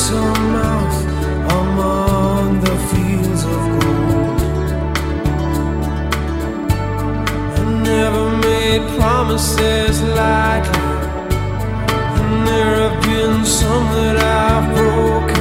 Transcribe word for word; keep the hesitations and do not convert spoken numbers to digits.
some mouth among the fields of gold. I never made promises lightly, and there have been some that I've broken.